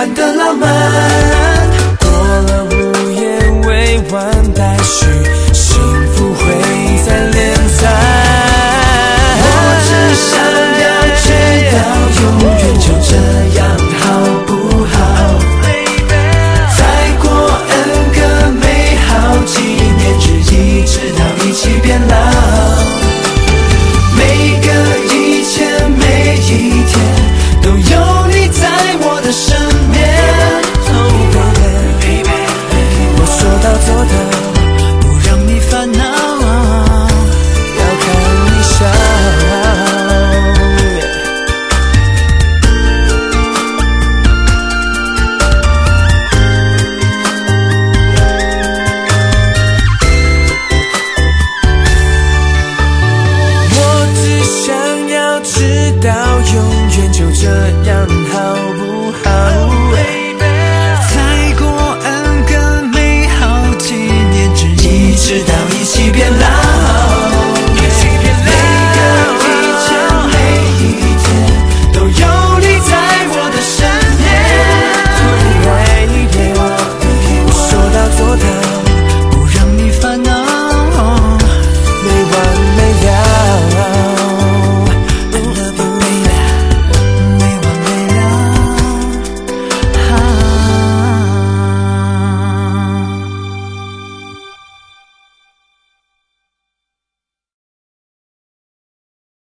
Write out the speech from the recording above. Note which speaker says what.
Speaker 1: 欢的浪漫。
Speaker 2: 过了午夜未完待续，幸福会再连载。
Speaker 1: 我只想要知道，永远就这样好不好？再过 N 个美好纪念日，一直到一起变老。每个一切，每一天，都有你在我的身边。Oh baby，
Speaker 2: 我说到做到，
Speaker 1: 不让你烦恼，
Speaker 2: 要看你笑。我只想要知道，永远就这样